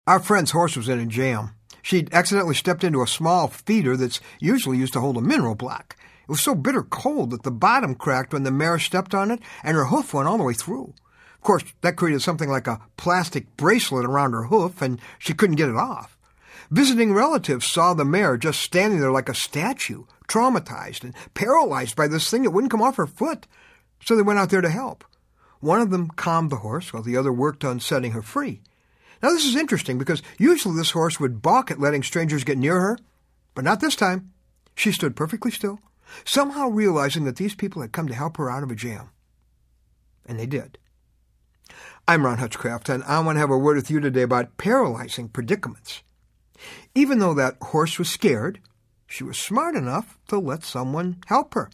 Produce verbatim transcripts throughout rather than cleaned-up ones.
Our friend's horse was in a jam. She'd accidentally stepped into a small feeder that's usually used to hold a mineral block. It was so bitter cold that the bottom cracked when the mare stepped on it, and her hoof went all the way through. Of course, that created something like a plastic bracelet around her hoof, and she couldn't get it off. Visiting relatives saw the mare just standing there like a statue, traumatized and paralyzed by this thing that wouldn't come off her foot. So they went out there to help. One of them calmed the horse while the other worked on setting her free. Now this is interesting because usually this horse would balk at letting strangers get near her, but not this time. She stood perfectly still, somehow realizing that these people had come to help her out of a jam. And they did. I'm Ron Hutchcraft, and I want to have a word with you today about paralyzing predicaments. Even though that horse was scared, she was smart enough to let someone help her.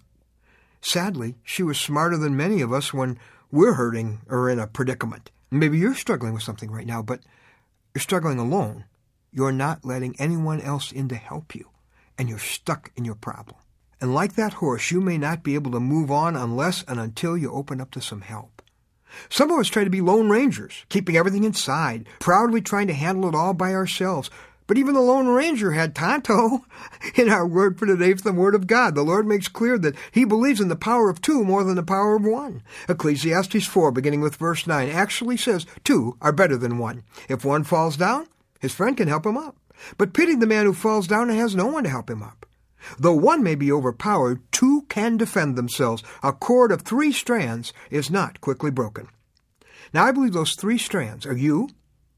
Sadly, she was smarter than many of us when we're hurting or in a predicament. Maybe you're struggling with something right now, but you're struggling alone. You're not letting anyone else in to help you, and you're stuck in your problem. And like that horse, you may not be able to move on unless and until you open up to some help. Some of us try to be lone rangers, keeping everything inside, proudly trying to handle it all by ourselves. But even the Lone Ranger had Tonto. In our word for today from the Word of God, the Lord makes clear that He believes in the power of two more than the power of one. Ecclesiastes four, beginning with verse nine, actually says two are better than one. If one falls down, his friend can help him up. But pity the man who falls down and has no one to help him up. Though one may be overpowered, two can defend themselves. A cord of three strands is not quickly broken. Now I believe those three strands are you,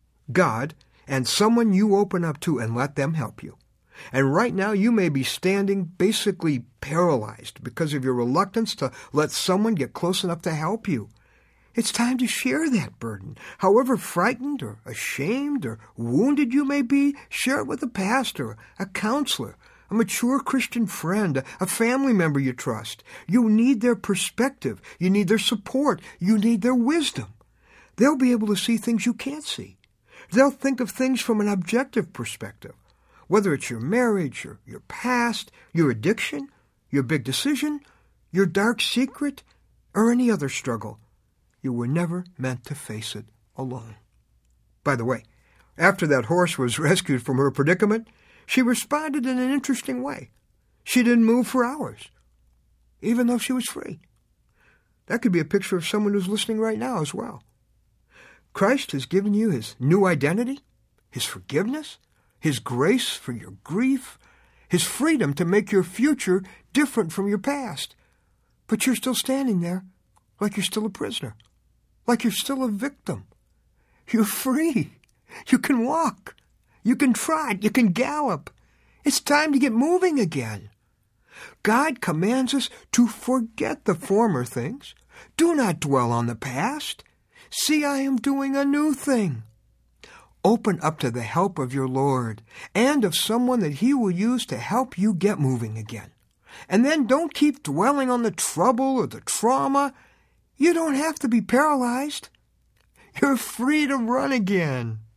God, and someone you open up to and let them help you. And right now you may be standing basically paralyzed because of your reluctance to let someone get close enough to help you. It's time to share that burden. However frightened or ashamed or wounded you may be, share it with a pastor, a counselor, a mature Christian friend, a family member you trust. You need their perspective. You need their support. You need their wisdom. They'll be able to see things you can't see. They'll think of things from an objective perspective, whether it's your marriage, or your past, your addiction, your big decision, your dark secret, or any other struggle. You were never meant to face it alone. By the way, after that horse was rescued from her predicament, she responded in an interesting way. She didn't move for hours, even though she was free. That could be a picture of someone who's listening right now as well. Christ has given you His new identity, His forgiveness, His grace for your grief, His freedom to make your future different from your past. But you're still standing there like you're still a prisoner, like you're still a victim. You're free. You can walk. You can trot. You can gallop. It's time to get moving again. God commands us to forget the former things. Do not dwell on the past. See, I am doing a new thing. Open up to the help of your Lord and of someone that He will use to help you get moving again. And then don't keep dwelling on the trouble or the trauma. You don't have to be paralyzed. You're free to run again.